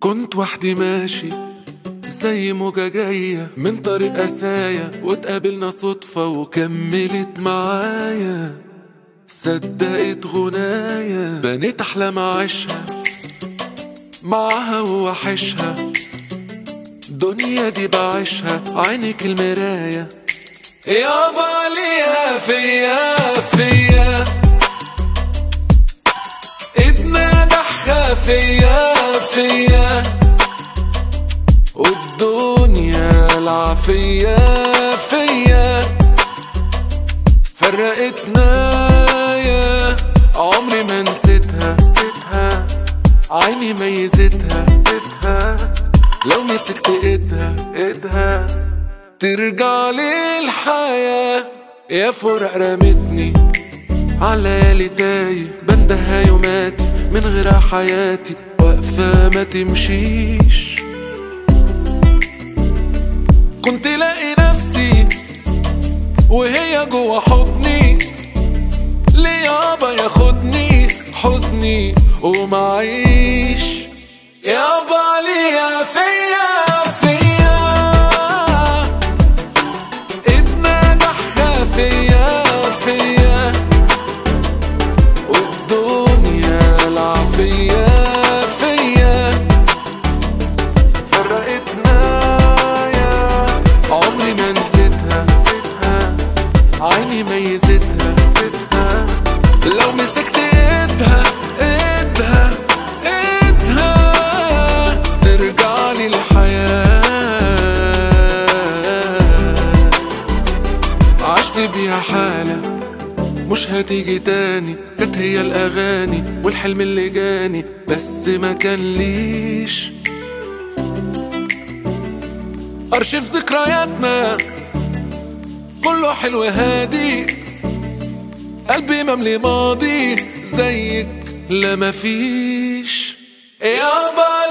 كنت وحدي ماشي زي موجة جاية من طريق قسايا، واتقابلنا صدفة وكملت معايا. صدقت غنايا بنيت أحلام أعيشها معاها ووحشها. دنيا دي بعيشها عينك المراية يابا ليها فيا ايدنا ضحكة فيا والدنيا العافية فيا فرقتنا يا عمري ما نسيتها. عيني ميزتها لو مسكت ايدها ترجع لي الحياة. يا فراق رمتني على تايه بندها يوماتي من غيرها حياتي واقفة ما تمشيش. كنت لاقي نفسي وهي جوا حضني، ليه يابا ياخدني حزني ومعيش. يابا ليها فيا ايدنا ضحكة فيا والدنيا العافية فيا فرقتنا يا عمري ما نسيتها. عيني ميزتها لو مسكت ايدها ترجع لي الحياة. عشت بيها حالة مش هتيجي تاني، كانت هي الأغاني والحلم اللي جاني بس ما كان ليش. أرشيف ذكرياتنا كله حلو هادي، قلبي مملي ماضي زيك لا مفيش. يابا